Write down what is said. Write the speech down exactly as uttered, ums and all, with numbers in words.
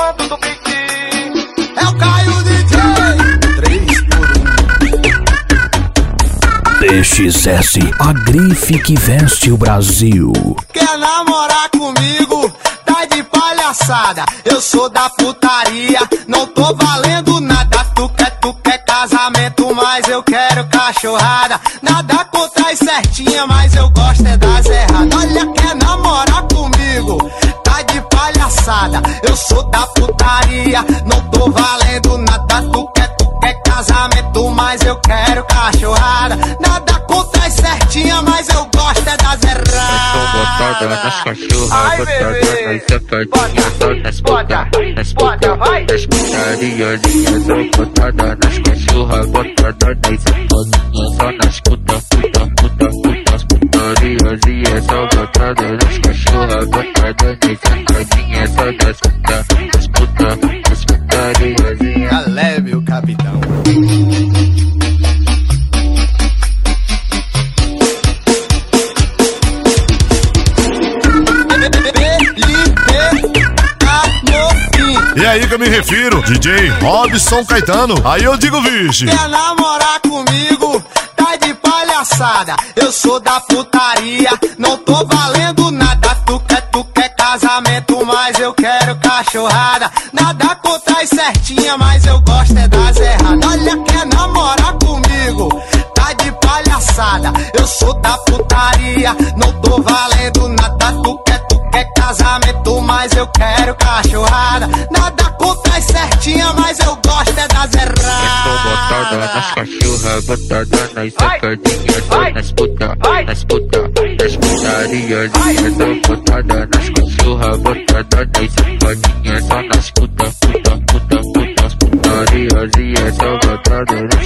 comando do pique. É o Caio D J. três por um. D X S, a grife que veste o Brasil. Quer namorar comigo? Tá de palhaçada. Eu sou da putaria, não tô valendo nada. Tu quer, tu quer casamento, mas eu quero cachorrada. Nada contra as certinhas, mas eu gosto é das erradas. Olha, quer namorar comigo? Tá de palhaçada. Eu sou da putaria, não tô valendo nada. Tu quer, tu quer casamento, mas eu quero cachorrada. Nada contra as certinhas, mas eu gosto é das erradas. Eu tô botada nas cachorras, botada nas safadinhas, só nas puta, nas puta, nas putariazinhas. Só botada nas cachorras, botada nas safadinhas, só nas puta, puta, puta, puta, as putariazinhas. Só botada nas cachorras, botada nas safadinhas, só nas puta, nas puta, nas putariazinhas. Tá leve o capitão. E aí que eu me refiro, D J Robson Caetano. Aí eu digo, vixe. Quer namorar comigo? Tá de palhaçada. Eu sou da putaria, não tô valendo nada. Tu quer, tu quer casamento, mas eu quero cachorrada. Nada contra as certinhas, mas eu gosto é das erradas. Olha, quer namorar comigo? Tá de palhaçada. Eu sou da putaria, não tô valendo nada. Tu quer, tu quer casamento, mas eu quero cachorrada. Nada contra as certinhas, mas eu gosto é das erradas. Eu tô botada nas cachorras, botada nas safadinhas, só nas puta, nas puta, nas putariazinhas. Tô botada nas cachorras, botada nas safadinhas, só nas puta, puta, puta, puta, as putariazinhas. Só botada nas